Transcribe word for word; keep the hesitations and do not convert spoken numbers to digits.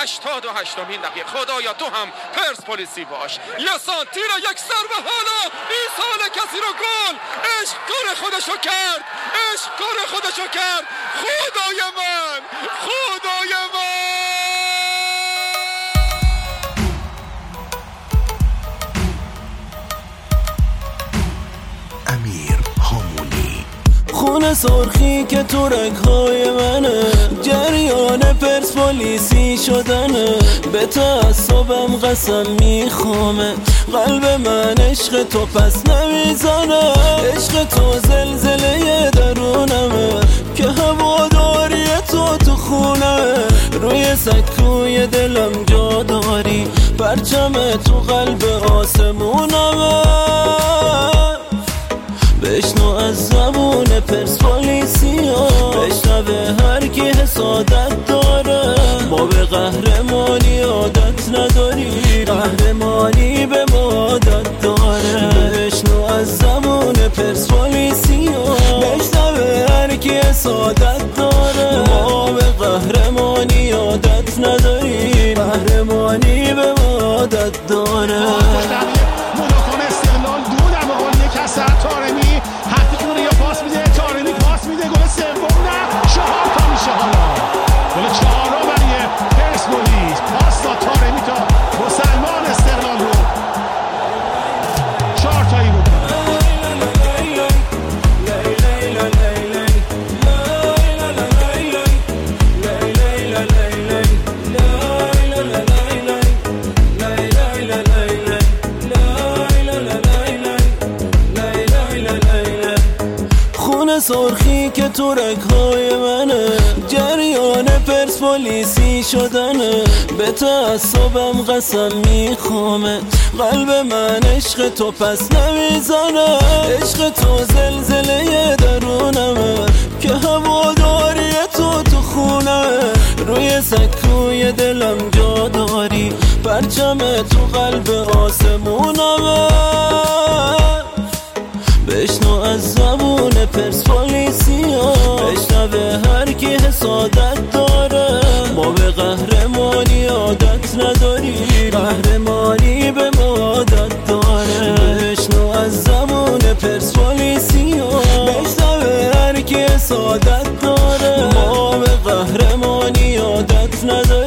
هشتاد و هشتمین دقیقه. خدایا تو هم پرسپولیسی باش. یه سانتی را یک سر و حالا این سال کسی رو گل. عشق کار خودشو کرد، عشق کار خودشو کرد. خدای من، خدای من. امیر هامونی. خون سرخی که تو رگ‌های منه، جریان پرسپولیسی شدنه. به تعصبم قسم میخوامه، قلب من عشق تو پس نمیزنه. عشق تو زلزله درونمه که هواداری تو تو خونه. روی سکوی دلم جا داری، پرچم تو قلب آسمونمه. بشنو از زبون پرسپولیسی ها، بشنوه هر کی حسادت داره. ما به قهرمانی عادت نداری، قهرمانی به ما عادت داره. بشنو از زبون پرسپولیسی ها، بشنوه هر کی حسادت داره. ما به قهرمانی عادت نداری، قهرمانی به ما عادت داره. تارمی حتی کنه یا پاس میده، تارمی پاس میده، گل سوم نه، چهار تا میشه حالا. گل چهارم برای پرسپولیس، پاس داد تارمی تا مسلمان استقلال رو چهار تایی رو. سرخی که تو رگ‌های منه، جریان پرسپولیسی شدنه. به تعصبم قسم میخوامه، قلب من عشق تو پس نمیزنه. عشق تو زلزله درونمه که هواداری تو تو خونه. روی سکوی دلم جا داری، پرچم تو قلب آسمونمه. بشنو از زبون پرسپولیسی ها، بشنوه هر کی حسادت داره. ما به قهرمانی عادت نداری، قهرمانی به ما عادت داره. بشنو از زبون پرسپولیسی ها، بشنوه هر کی حسادت داره. ما به قهرمانی عادت نداری.